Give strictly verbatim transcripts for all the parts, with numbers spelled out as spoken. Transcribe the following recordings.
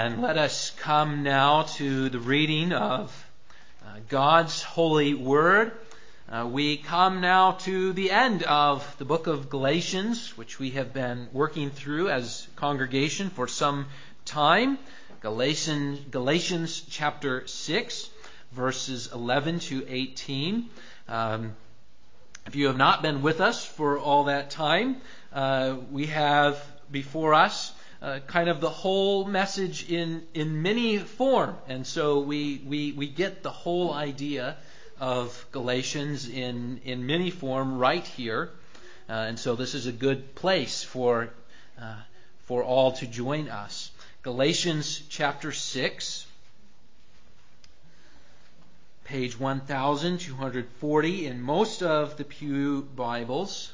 And let us come now to the reading of uh, God's holy word. Uh, we come now to the end of the book of Galatians, which we have been working through as a congregation for some time. Galatians, Galatians chapter six, verses eleven to eighteen. Um, if you have not been with us for all that time, uh, we have before us Uh, kind of the whole message in, in mini form. And so we, we, we get the whole idea of Galatians in, in mini form right here. Uh, and so this is a good place for, uh, for all to join us. Galatians chapter six, page one thousand two hundred forty in most of the Pew Bibles.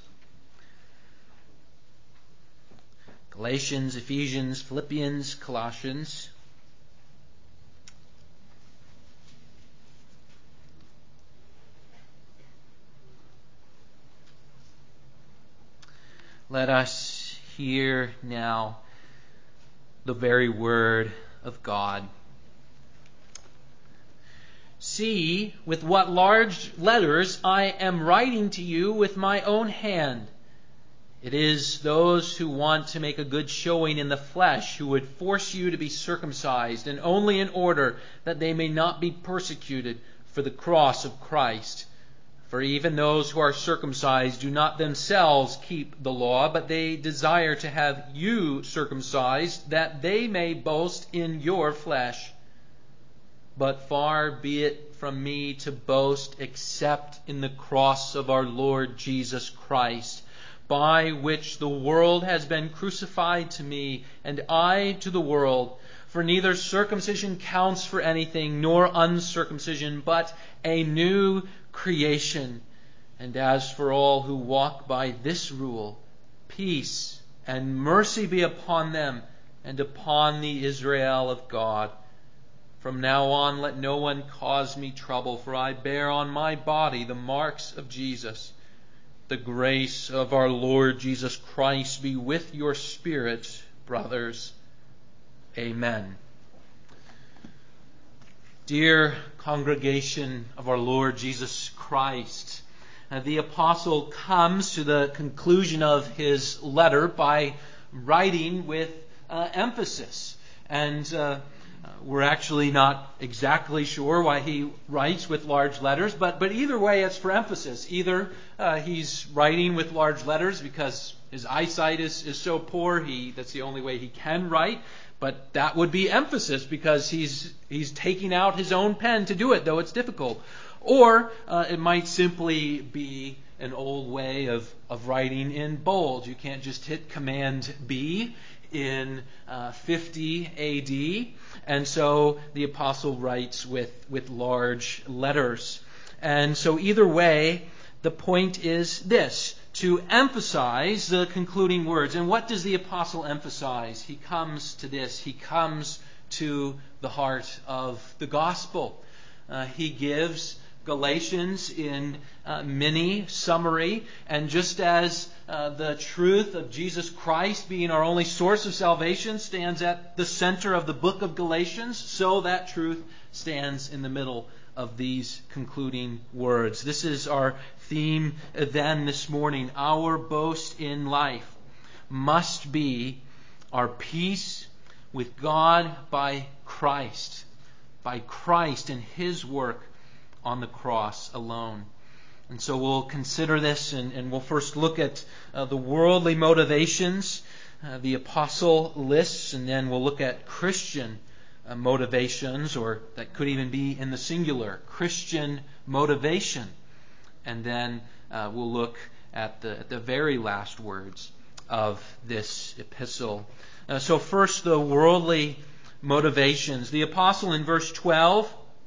Galatians, Ephesians, Philippians, Colossians. Let us hear now the very word of God. See with what large letters I am writing to you with my own hand. It is those who want to make a good showing in the flesh who would force you to be circumcised, and only in order that they may not be persecuted for the cross of Christ. For even those who are circumcised do not themselves keep the law, but they desire to have you circumcised, that they may boast in your flesh. But far be it from me to boast except in the cross of our Lord Jesus Christ, by which the world has been crucified to me, and I to the world. For neither circumcision counts for anything, nor uncircumcision, but a new creation. And as for all who walk by this rule, peace and mercy be upon them, and upon the Israel of God. From now on let no one cause me trouble, for I bear on my body the marks of Jesus. The grace of our Lord Jesus Christ be with your spirit, brothers. Amen. Dear congregation of our Lord Jesus Christ, uh, the apostle comes to the conclusion of his letter by writing with uh, emphasis. And uh, we're actually not exactly sure why he writes with large letters, but, but either way it's for emphasis. Either uh, he's writing with large letters because his eyesight is, is so poor, he that's the only way he can write, but that would be emphasis because he's he's taking out his own pen to do it, though it's difficult. Or uh, it might simply be an old way of, of writing in bold. You can't just hit Command B in uh, fifty A D, and so the apostle writes with, with large letters. And so either way, the point is this, to emphasize the concluding words. And what does the apostle emphasize? He comes to this. He comes to the heart of the gospel. Uh, he gives Galatians in uh, mini summary, and just as uh, the truth of Jesus Christ being our only source of salvation stands at the center of the book of Galatians, so that truth stands in the middle of these concluding words. This is our theme then this morning. Our boast in life must be our peace with God by Christ, by Christ and His work on the cross alone. And so we'll consider this, and, and we'll first look at uh, the worldly motivations uh, the apostle lists, and then we'll look at Christian uh, motivations, or that could even be in the singular, Christian motivation. And then uh, we'll look at the, at the very last words of this epistle. Uh, so first, the worldly motivations. The apostle in verse twelve,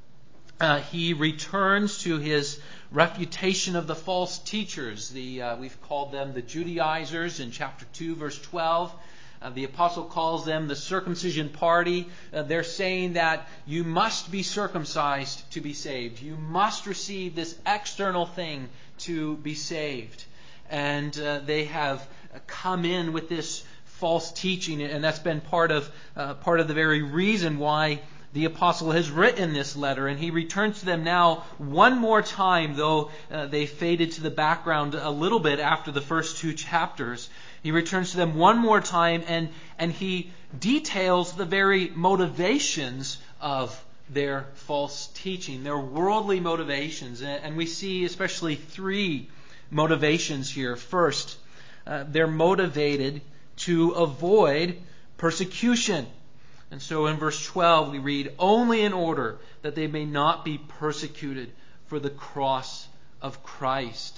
Uh, he returns to his refutation of the false teachers. The uh, we've called them the Judaizers in chapter two, verse twelve. Uh, the apostle calls them the circumcision party. Uh, they're saying that you must be circumcised to be saved. You must receive this external thing to be saved. And uh, they have come in with this false teaching, and that's been part of uh, part of the very reason why the apostle has written this letter. And he returns to them now one more time, though uh, they faded to the background a little bit after the first two chapters. He returns to them one more time, and and he details the very motivations of their false teaching, their worldly motivations. And we see especially three motivations here. First, uh, they're motivated to avoid persecution. And so in verse twelve we read, "Only in order that they may not be persecuted for the cross of Christ."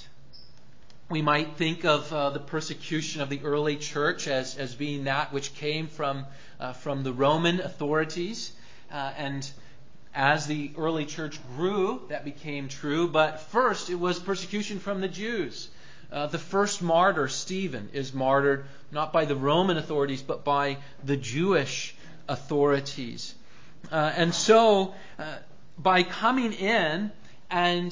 We might think of uh, the persecution of the early church as, as being that which came from, uh, from the Roman authorities. Uh, and as the early church grew, that became true. But first, it was persecution from the Jews. Uh, the first martyr, Stephen, is martyred not by the Roman authorities, but by the Jewish authorities. Uh, and so, uh, by coming in and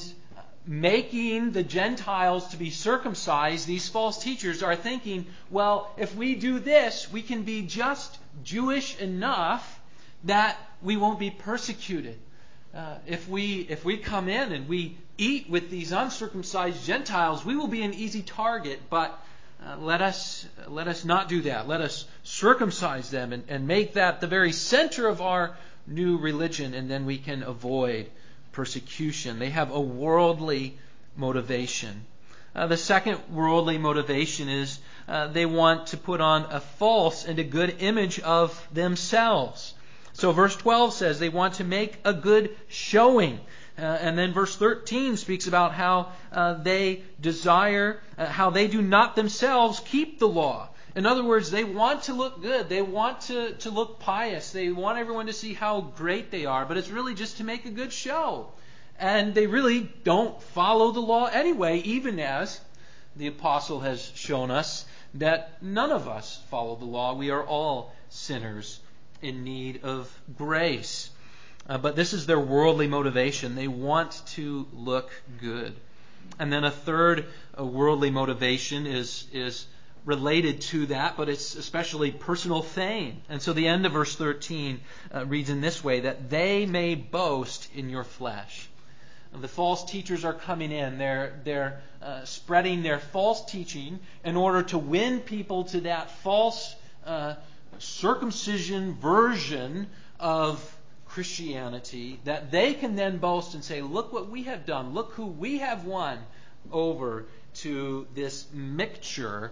making the Gentiles to be circumcised, these false teachers are thinking, well, if we do this, we can be just Jewish enough that we won't be persecuted. Uh, if we if we come in and we eat with these uncircumcised Gentiles, we will be an easy target. But uh, let us let us not do that. Let us circumcise them and, and make that the very center of our new religion, and then we can avoid persecution. They have a worldly motivation. Uh, the second worldly motivation is uh, they want to put on a false and a good image of themselves. So verse twelve says they want to make a good showing. Uh, and then verse thirteen speaks about how uh, they desire, uh, how they do not themselves keep the law. In other words, they want to look good. They want to, to look pious. They want everyone to see how great they are. But it's really just to make a good show. And they really don't follow the law anyway, even as the apostle has shown us that none of us follow the law. We are all sinners in need of grace. Uh, but this is their worldly motivation. They want to look good. And then a third uh, worldly motivation is is related to that, but it's especially personal fame. And so the end of verse thirteen uh, reads in this way, that they may boast in your flesh. The false teachers are coming in. They're, they're uh, spreading their false teaching in order to win people to that false uh, circumcision version of Christianity, that they can then boast and say, look what we have done. Look who we have won over to this mixture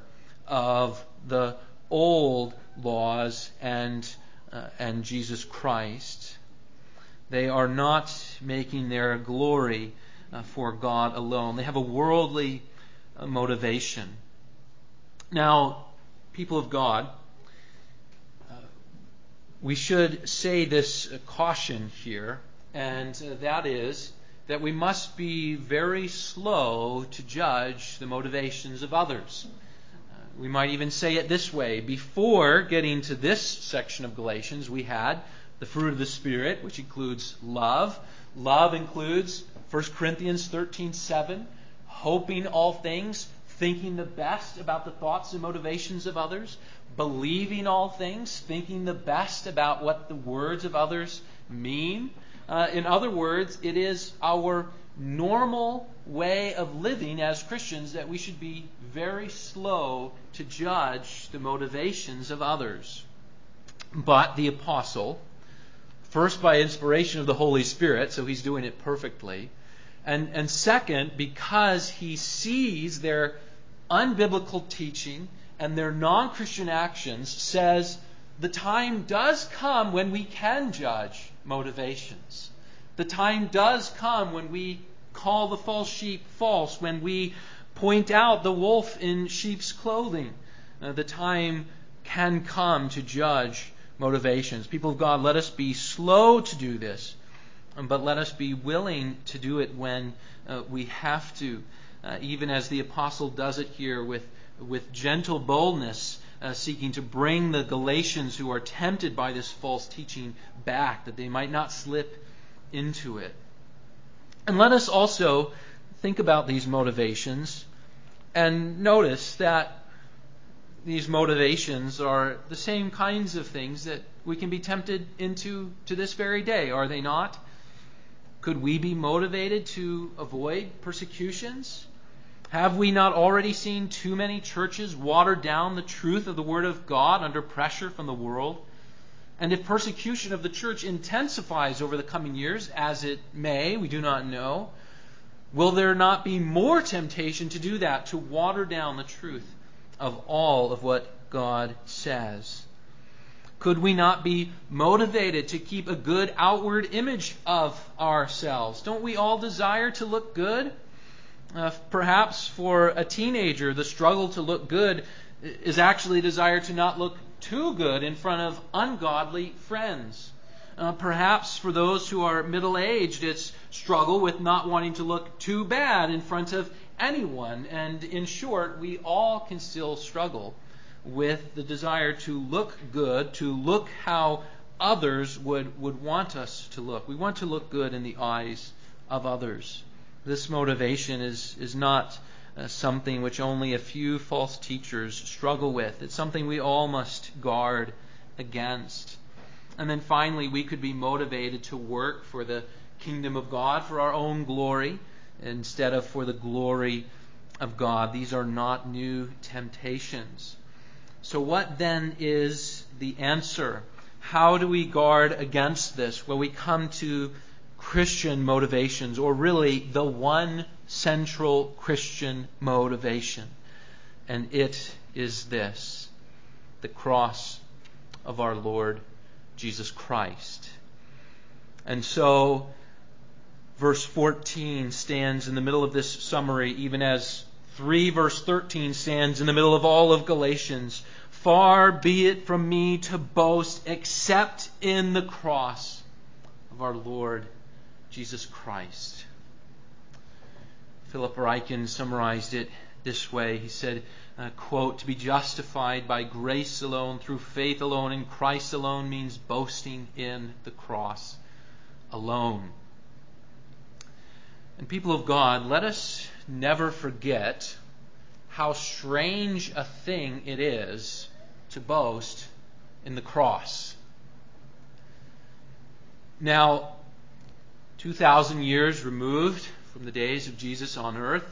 of the old laws and uh, and Jesus Christ. They are not making their glory uh, for God alone. They have a worldly uh, motivation. Now, people of God, uh, we should say this uh, caution here, and uh, that is that we must be very slow to judge the motivations of others. We might even say it this way. Before getting to this section of Galatians, we had the fruit of the Spirit, which includes love. Love includes First Corinthians thirteen seven, hoping all things, thinking the best about the thoughts and motivations of others, believing all things, thinking the best about what the words of others mean. Uh, in other words, it is our normal way of living as Christians that we should be very slow to judge the motivations of others. But the apostle, first by inspiration of the Holy Spirit, so he's doing it perfectly, and, and second, because he sees their unbiblical teaching and their non-Christian actions, says the time does come when we can judge motivations. The time does come when we call the false sheep false, when we point out the wolf in sheep's clothing. Uh, the time can come to judge motivations. People of God, let us be slow to do this, but let us be willing to do it when uh, we have to, uh, even as the apostle does it here with, with gentle boldness, uh, seeking to bring the Galatians who are tempted by this false teaching back, that they might not slip into it. And let us also think about these motivations and notice that these motivations are the same kinds of things that we can be tempted into to this very day, are they not? Could we be motivated to avoid persecutions? Have we not already seen too many churches water down the truth of the Word of God under pressure from the world? And if persecution of the church intensifies over the coming years, as it may, we do not know, will there not be more temptation to do that, to water down the truth of all of what God says? Could we not be motivated to keep a good outward image of ourselves? Don't we all desire to look good? Uh, perhaps for a teenager, the struggle to look good is actually a desire to not look too good in front of ungodly friends. Uh, perhaps for those who are middle-aged, it's struggle with not wanting to look too bad in front of anyone. And in short, we all can still struggle with the desire to look good, to look how others would, would want us to look. We want to look good in the eyes of others. This motivation is, is not uh, something which only a few false teachers struggle with. It's something we all must guard against. And then finally, we could be motivated to work for the kingdom of God, for our own glory, instead of for the glory of God. These are not new temptations. So what then is the answer? How do we guard against this? Well, we come to Christian motivations, or really the one central Christian motivation. And it is this: the cross of our Lord Jesus Christ. And so, verse fourteen stands in the middle of this summary, even as three verse thirteen stands in the middle of all of Galatians. Far be it from me to boast except in the cross of our Lord Jesus Christ. Philip Ryken summarized it this way. He said, uh, quote, "To be justified by grace alone, through faith alone, in Christ alone, means boasting in the cross alone." And people of God, let us never forget how strange a thing it is to boast in the cross. Now, two thousand years removed from the days of Jesus on earth,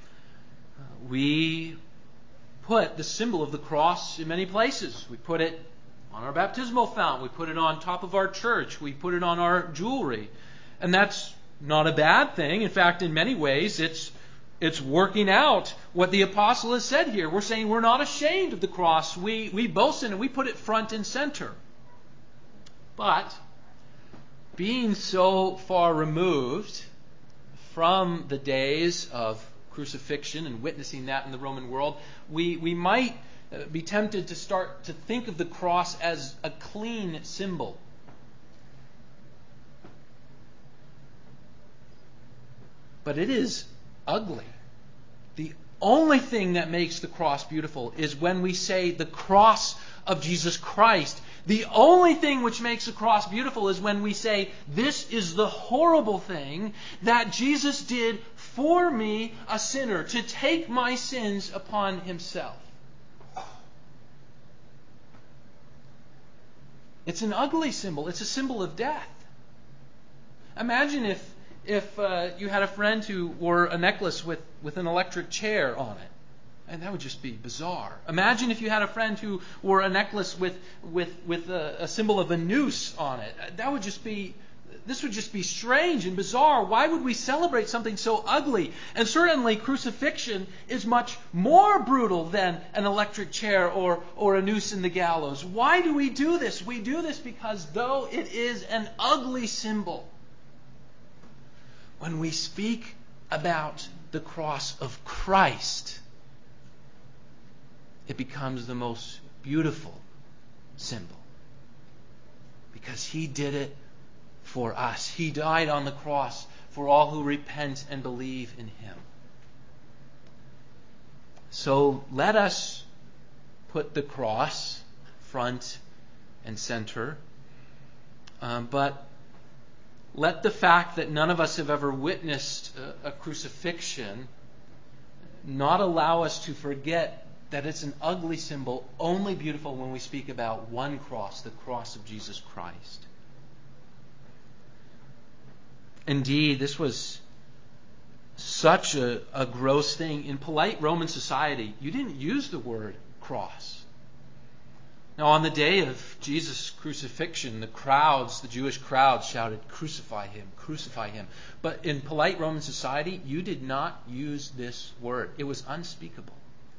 we put the symbol of the cross in many places. We put it on our baptismal font. We put it on top of our church. We put it on our jewelry. And that's not a bad thing. In fact, in many ways, it's it's working out what the apostle has said here. We're saying we're not ashamed of the cross. We, we boast in it. We put it front and center. But being so far removed from the days of crucifixion and witnessing that in the Roman world, we, we might be tempted to start to think of the cross as a clean symbol. But it is ugly. The only thing that makes the cross beautiful is when we say the cross of Jesus Christ. The only thing which makes the cross beautiful is when we say, this is the horrible thing that Jesus did for me, a sinner, to take my sins upon himself. It's an ugly symbol. It's a symbol of death. Imagine if if uh, you had a friend who wore a necklace with, with an electric chair on it. And that would just be bizarre. Imagine if you had a friend who wore a necklace with with with a, a symbol of a noose on it. That would just be, this would just be strange and bizarre. Why would we celebrate something so ugly? And certainly crucifixion is much more brutal than an electric chair or, or a noose in the gallows. Why do we do this? We do this because though it is an ugly symbol, when we speak about the cross of Christ, it becomes the most beautiful symbol. Because he did it for us. He died on the cross for all who repent and believe in him. So let us put the cross front and center. Um, but let the fact that none of us have ever witnessed a, a crucifixion not allow us to forget that it's an ugly symbol, only beautiful when we speak about one cross, the cross of Jesus Christ. Indeed, this was such a, a gross thing. In polite Roman society, you didn't use the word cross. Now, on the day of Jesus' crucifixion, the crowds, the Jewish crowds shouted, "Crucify him, crucify him." But in polite Roman society, you did not use this word. It was unspeakable.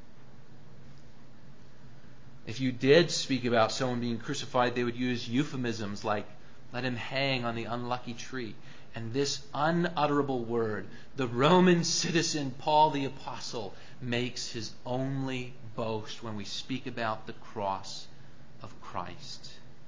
If you did speak about someone being crucified, they would use euphemisms like, "Let him hang on the unlucky tree." And this unutterable word, the Roman citizen Paul the Apostle makes his only boast when we speak about the cross of Christ.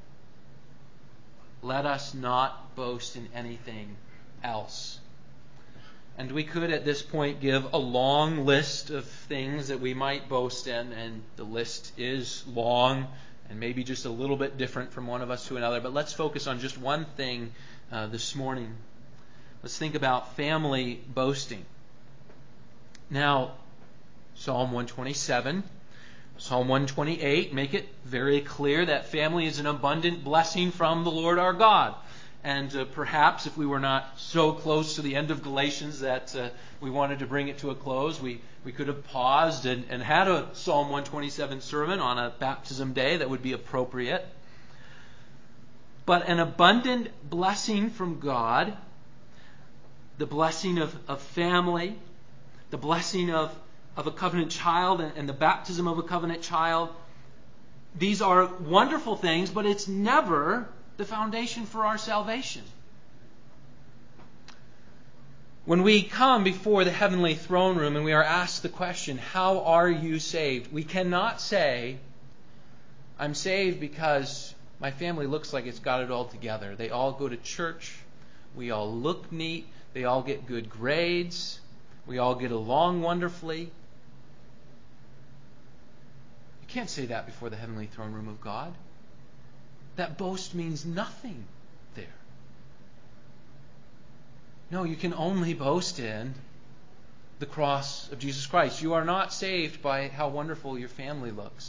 Let us not boast in anything else. And we could at this point give a long list of things that we might boast in, and the list is long and maybe just a little bit different from one of us to another. But let's focus on just one thing uh, this morning. Let's think about family boasting. Now, Psalm one twenty-seven, Psalm one twenty-eight make it very clear that family is an abundant blessing from the Lord our God. And uh, perhaps if we were not so close to the end of Galatians that uh, we wanted to bring it to a close, we, we could have paused and, and had a Psalm one twenty-seven sermon on a baptism day that would be appropriate. But an abundant blessing from God, the blessing of, of family, the blessing of, of a covenant child, and, and the baptism of a covenant child, these are wonderful things, but it's never the foundation for our salvation. When we come before the heavenly throne room and we are asked the question, "How are you saved?" we cannot say, "I'm saved because my family looks like it's got it all together. They all go to church. We all look neat. They all get good grades. We all get along wonderfully." You can't say that before the heavenly throne room of God. That boast means nothing there. No, you can only boast in the cross of Jesus Christ. You are not saved by how wonderful your family looks.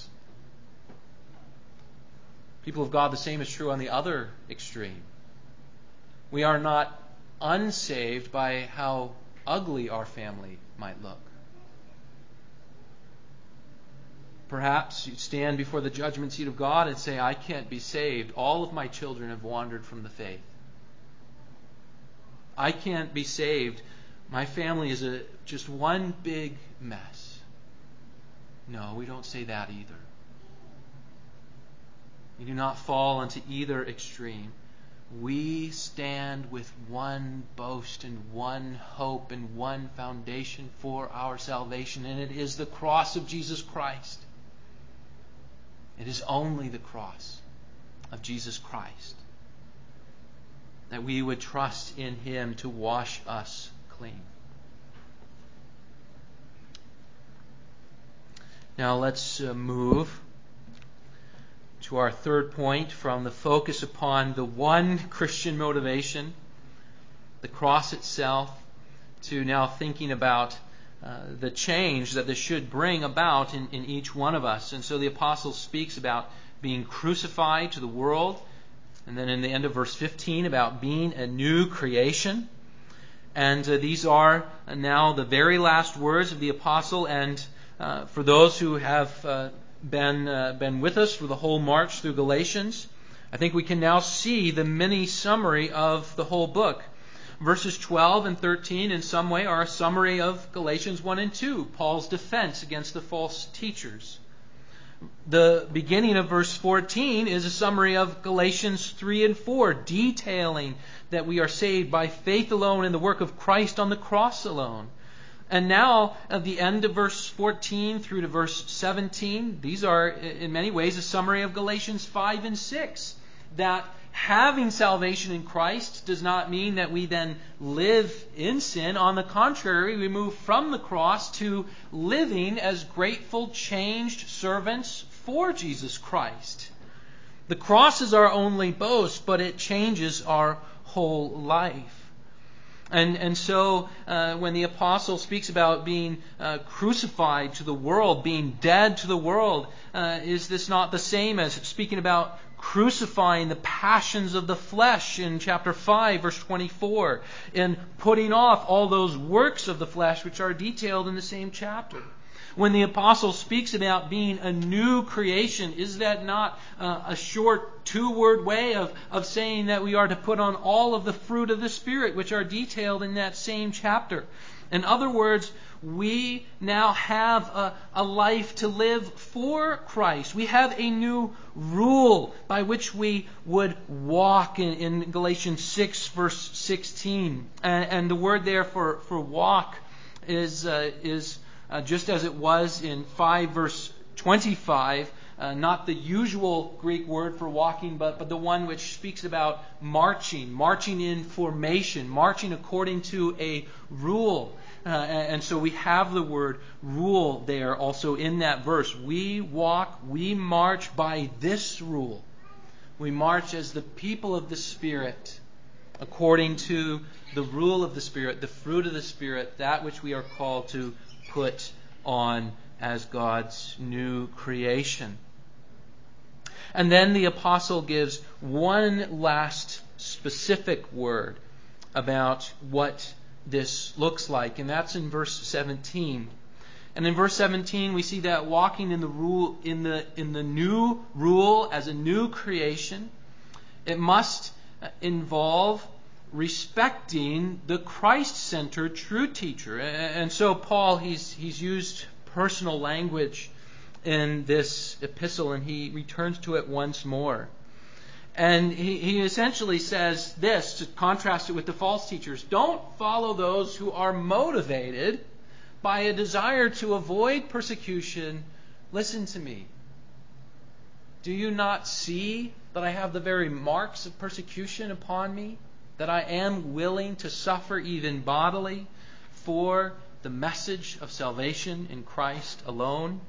People of God, the same is true on the other extreme. We are not unsaved by how ugly our family might look. Perhaps you stand before the judgment seat of God and say, "I can't be saved. All of my children have wandered from the faith. I can't be saved. My family is a just one big mess." No, we don't say that either. We do not fall into either extreme. We stand with one boast and one hope and one foundation for our salvation, and it is the cross of Jesus Christ. It is only the cross of Jesus Christ, that we would trust in Him to wash us clean. Now let's uh, move to our third point, from the focus upon the one Christian motivation, the cross itself, to now thinking about uh, the change that this should bring about in, in each one of us. And so the apostle speaks about being crucified to the world, and then in the end of verse fifteen about being a new creation. And uh, these are now the very last words of the apostle. And uh, for those who have uh, been uh, been with us for the whole march through Galatians, I think we can now see the mini summary of the whole book. Verses twelve and thirteen in some way are a summary of Galatians one and two, Paul's defense against the false teachers. The beginning of verse fourteen is a summary of Galatians three and four, detailing that we are saved by faith alone in the work of Christ on the cross alone. And now, at the end of verse fourteen through to verse seventeen, these are in many ways a summary of Galatians five and six. That having salvation in Christ does not mean that we then live in sin. On the contrary, we move from the cross to living as grateful, changed servants for Jesus Christ. The cross is our only boast, but it changes our whole life. And and so uh, when the apostle speaks about being uh, crucified to the world, being dead to the world, uh, is this not the same as speaking about crucifying the passions of the flesh in chapter five, verse twenty-four, and putting off all those works of the flesh which are detailed in the same chapter? When the apostle speaks about being a new creation, is that not uh, a short two-word way of, of saying that we are to put on all of the fruit of the Spirit, which are detailed in that same chapter? In other words, we now have a, a life to live for Christ. We have a new rule by which we would walk in, in Galatians six, verse sixteen. And, and the word there for, for walk is uh, is... Uh, just as it was in five verse twenty-five, uh, not the usual Greek word for walking, but, but the one which speaks about marching, marching in formation, marching according to a rule. Uh, and, and so we have the word rule there also in that verse. We walk, we march by this rule. We march as the people of the Spirit, according to the rule of the Spirit, the fruit of the Spirit, that which we are called to put on as God's new creation. And then the apostle gives one last specific word about what this looks like, and that's in verse seventeen. And in verse seventeen we see that walking in the rule in the in the new rule as a new creation, it must involve respecting the Christ-centered true teacher. And so Paul, he's he's used personal language in this epistle, and he returns to it once more. And he, he essentially says this, to contrast it with the false teachers: don't follow those who are motivated by a desire to avoid persecution. Listen to me. Do you not see that I have the very marks of persecution upon me? That I am willing to suffer even bodily for the message of salvation in Christ alone?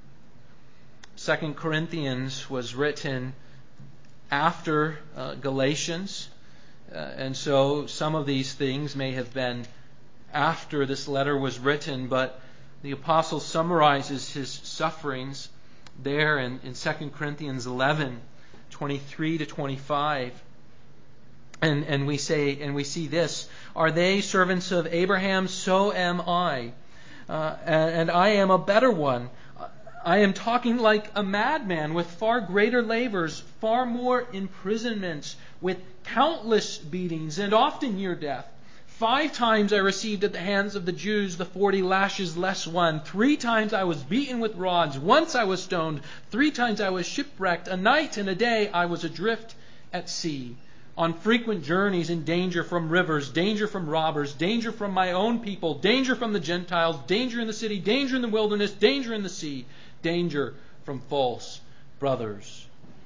Second Corinthians was written after uh, Galatians, uh, and so some of these things may have been after this letter was written, but the apostle summarizes his sufferings there in, in Second Corinthians eleven, twenty-three to twenty-five. And, and we say, and we see this: are they servants of Abraham? So am I. Uh, and, and I am a better one. I am talking like a madman, with far greater labors, far more imprisonments, with countless beatings, and often near death. Five times I received at the hands of the Jews the forty lashes less one. Three times I was beaten with rods. Once I was stoned. Three times I was shipwrecked. A night and a day I was adrift at sea, on frequent journeys, in danger from rivers, danger from robbers, danger from my own people, danger from the Gentiles, danger in the city, danger in the wilderness, danger in the sea, danger from false brothers.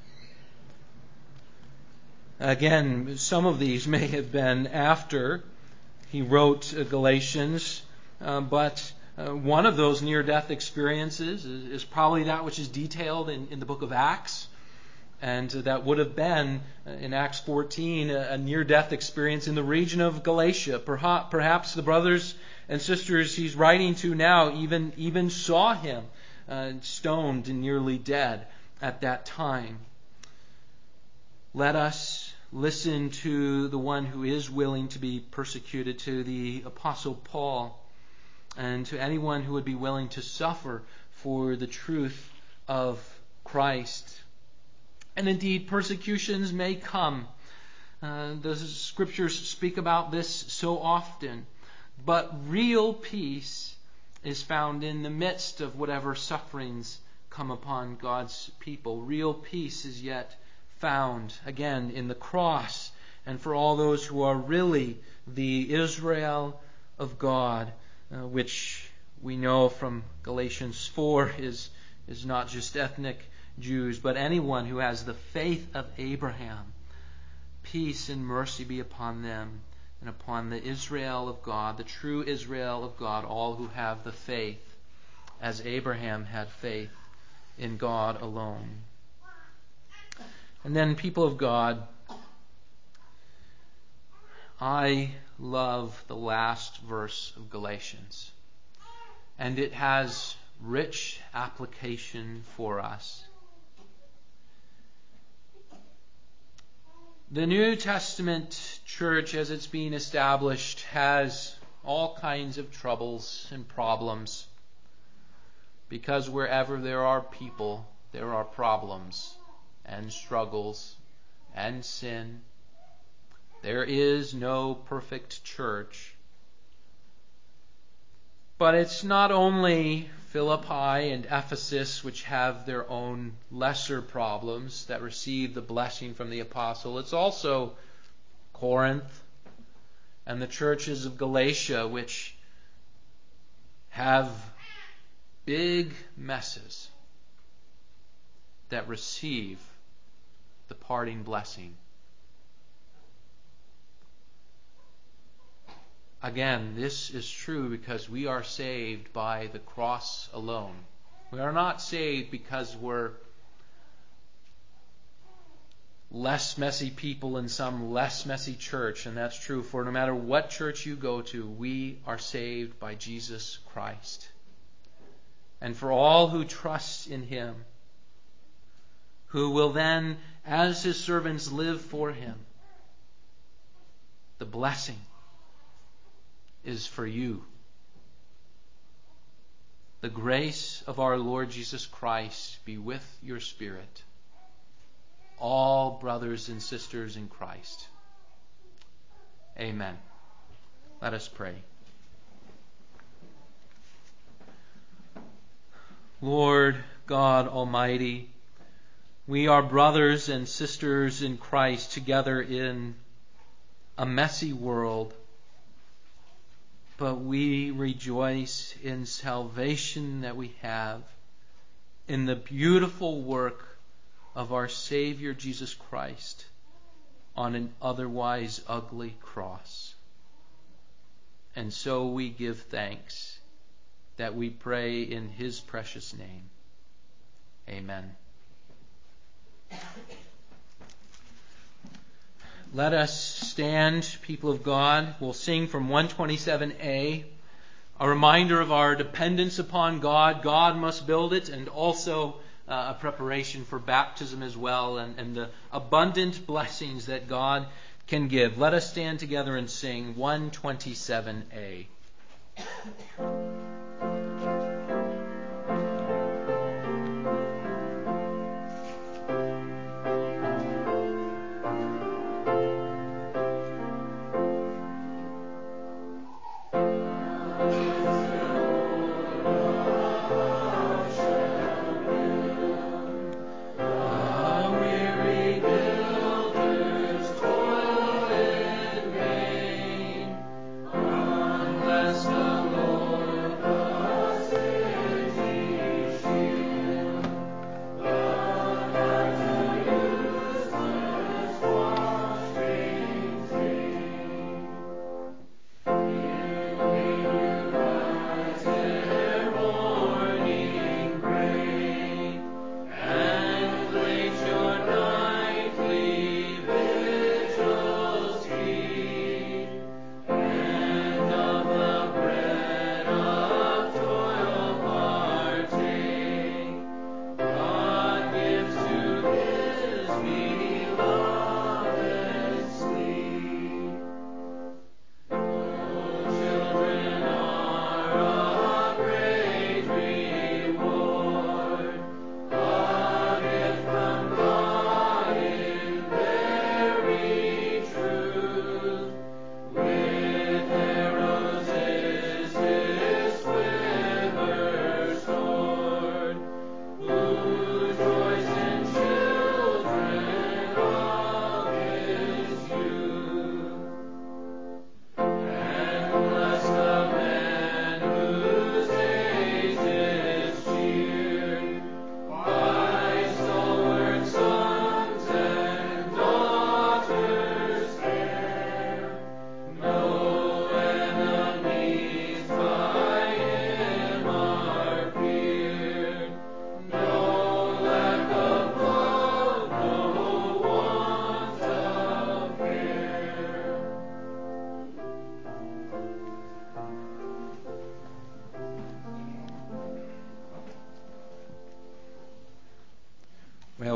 Again, some of these may have been after he wrote Galatians, uh, but uh, one of those near-death experiences is, is probably that which is detailed in, in the book of Acts. And that would have been, in Acts fourteen, a near-death experience in the region of Galatia. Perhaps the brothers and sisters he's writing to now even, even saw him uh, stoned and nearly dead at that time. Let us listen to the one who is willing to be persecuted, to the Apostle Paul, and to anyone who would be willing to suffer for the truth of Christ. And indeed, persecutions may come. Uh, the Scriptures speak about this so often. But real peace is found in the midst of whatever sufferings come upon God's people. Real peace is yet found, again, in the cross, and for all those who are really the Israel of God, uh, which we know from Galatians four is, is not just ethnic Jews, but anyone who has the faith of Abraham. Peace and mercy be upon them and upon the Israel of God, the true Israel of God, all who have the faith as Abraham had faith in God alone. And then, people of God, I love the last verse of Galatians, and it has rich application for us. The New Testament church, as it's being established, has all kinds of troubles and problems, because wherever there are people, there are problems and struggles and sin. There is no perfect church. But it's not only Philippi and Ephesus which have their own lesser problems that receive the blessing from the apostle. It's also Corinth and the churches of Galatia, which have big messes that receive the parting blessing. Again, this is true because we are saved by the cross alone. We are not saved because we're less messy people in some less messy church, and that's true for no matter what church you go to, we are saved by Jesus Christ. And for all who trust in Him, who will then, as His servants, live for Him, the blessing is for you. The grace of our Lord Jesus Christ be with your spirit. All brothers and sisters in Christ. Amen. Let us pray. Lord God Almighty, we are brothers and sisters in Christ together in a messy world. But we rejoice in salvation that we have, in the beautiful work of our Savior Jesus Christ on an otherwise ugly cross. And so we give thanks that we pray in His precious name. Amen. Let us stand, people of God. We'll sing from one twenty-seven A, a reminder of our dependence upon God. God must build it, and also uh, a preparation for baptism as well, and, and the abundant blessings that God can give. Let us stand together and sing one twenty-seven A. Unless the Lord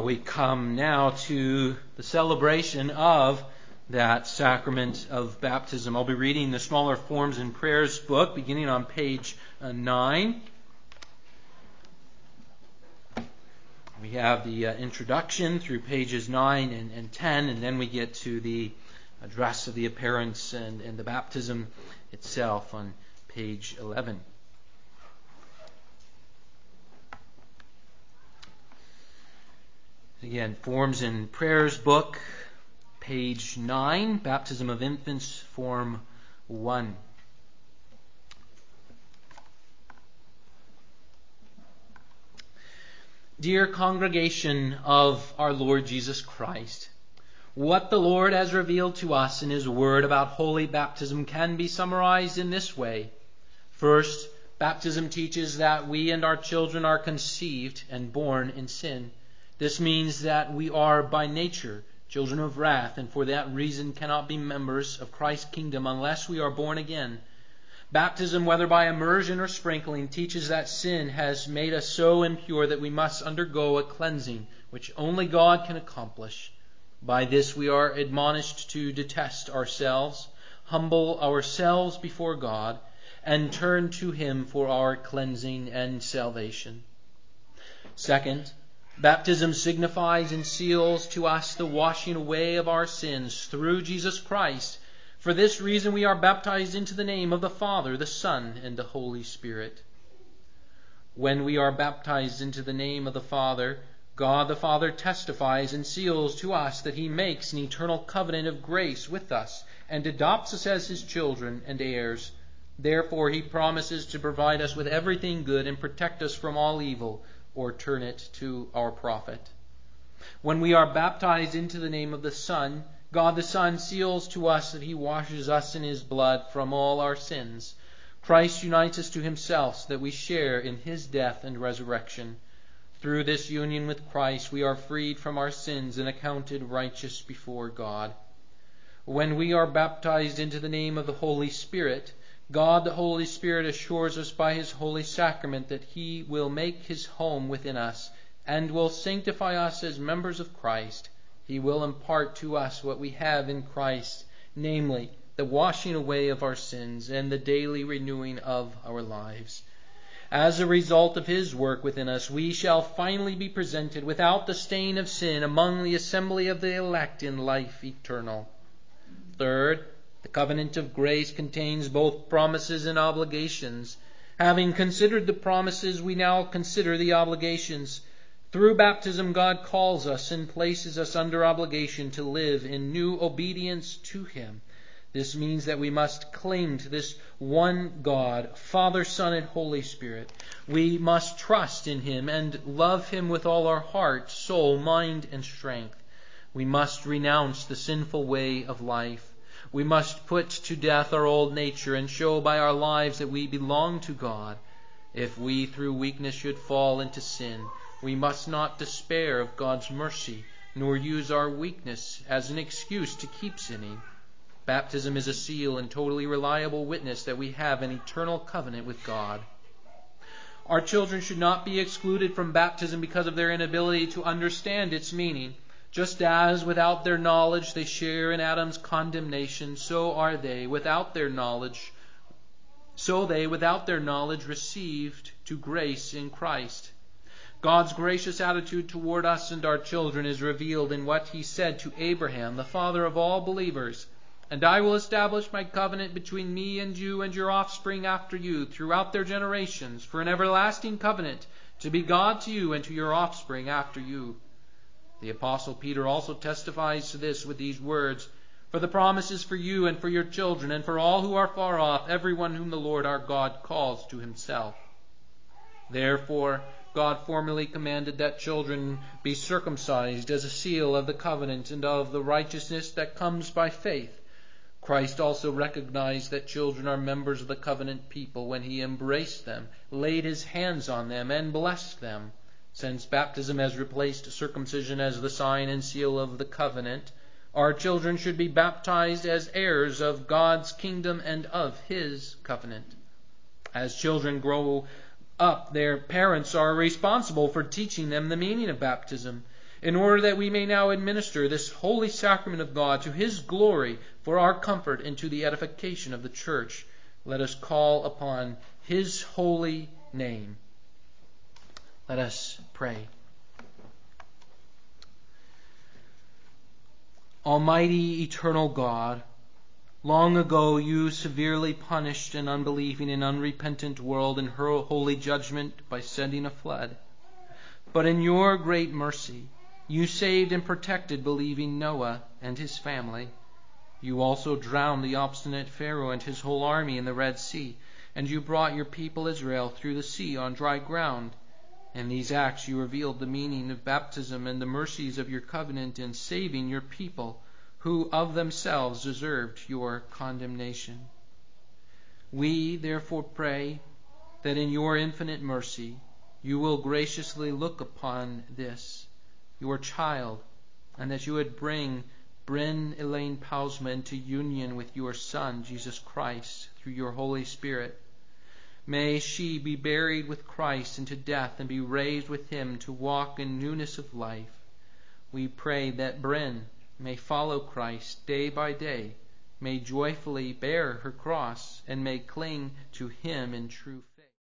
we come now to the celebration of that sacrament of baptism. I'll be reading the Smaller Forms and Prayers book, beginning on page uh, nine. We have the uh, introduction through pages nine and, and ten, and then we get to the address of the appearance and, and the baptism itself on page eleven. Again, Forms and Prayers book, page nine, Baptism of Infants, Form one. Dear congregation of our Lord Jesus Christ, what the Lord has revealed to us in His Word about holy baptism can be summarized in this way. First, baptism teaches that we and our children are conceived and born in sin. This means that we are by nature children of wrath, and for that reason cannot be members of Christ's kingdom unless we are born again. Baptism, whether by immersion or sprinkling, teaches that sin has made us so impure that we must undergo a cleansing which only God can accomplish. By this we are admonished to detest ourselves, humble ourselves before God, and turn to Him for our cleansing and salvation. Second, baptism signifies and seals to us the washing away of our sins through Jesus Christ. For this reason we are baptized into the name of the Father, the Son, and the Holy Spirit. When we are baptized into the name of the Father, God the Father testifies and seals to us that He makes an eternal covenant of grace with us and adopts us as His children and heirs. Therefore He promises to provide us with everything good and protect us from all evil, or turn it to our profit. When we are baptized into the name of the Son, God the Son seals to us that He washes us in His blood from all our sins. Christ unites us to Himself so that we share in His death and resurrection. Through this union with Christ, we are freed from our sins and accounted righteous before God. When we are baptized into the name of the Holy Spirit, God the Holy Spirit assures us by His holy sacrament that He will make His home within us and will sanctify us as members of Christ. He will impart to us what we have in Christ, namely, the washing away of our sins and the daily renewing of our lives. As a result of His work within us, we shall finally be presented without the stain of sin among the assembly of the elect in life eternal. Third, the covenant of grace contains both promises and obligations. Having considered the promises, we now consider the obligations. Through baptism, God calls us and places us under obligation to live in new obedience to Him. This means that we must cling to this one God, Father, Son, and Holy Spirit. We must trust in Him and love Him with all our heart, soul, mind, and strength. We must renounce the sinful way of life. We must put to death our old nature and show by our lives that we belong to God. If we through weakness should fall into sin, we must not despair of God's mercy, nor use our weakness as an excuse to keep sinning. Baptism is a seal and totally reliable witness that we have an eternal covenant with God. Our children should not be excluded from baptism because of their inability to understand its meaning. Just as without their knowledge they share in Adam's condemnation, so are they without their knowledge, so they without their knowledge received to grace in Christ. God's gracious attitude toward us and our children is revealed in what He said to Abraham, the father of all believers. And I will establish my covenant between me and you and your offspring after you throughout their generations for an everlasting covenant, to be God to you and to your offspring after you. The Apostle Peter also testifies to this with these words, For the promise is for you and for your children and for all who are far off, everyone whom the Lord our God calls to Himself. Therefore, God formerly commanded that children be circumcised as a seal of the covenant and of the righteousness that comes by faith. Christ also recognized that children are members of the covenant people when He embraced them, laid His hands on them, and blessed them. Since baptism has replaced circumcision as the sign and seal of the covenant, our children should be baptized as heirs of God's kingdom and of His covenant. As children grow up, their parents are responsible for teaching them the meaning of baptism. in order that we may now administer this holy sacrament of God to His glory for our comfort and to the edification of the church. Let us call upon His holy name. Let us pray. Almighty, eternal God, long ago you severely punished an unbelieving and unrepentant world in her holy judgment by sending a flood. But in your great mercy, you saved and protected believing Noah and his family. You also drowned the obstinate Pharaoh and his whole army in the Red Sea, and you brought your people Israel through the sea on dry ground. In these acts you revealed the meaning of baptism and the mercies of your covenant in saving your people, who of themselves deserved your condemnation. We therefore pray that in your infinite mercy you will graciously look upon this, your child, and that you would bring Bryn Elaine Pausma into union with your Son, Jesus Christ, through your Holy Spirit. May she be buried with Christ into death and be raised with Him to walk in newness of life. We pray that Bryn may follow Christ day by day, may joyfully bear her cross, and may cling to Him in true faith.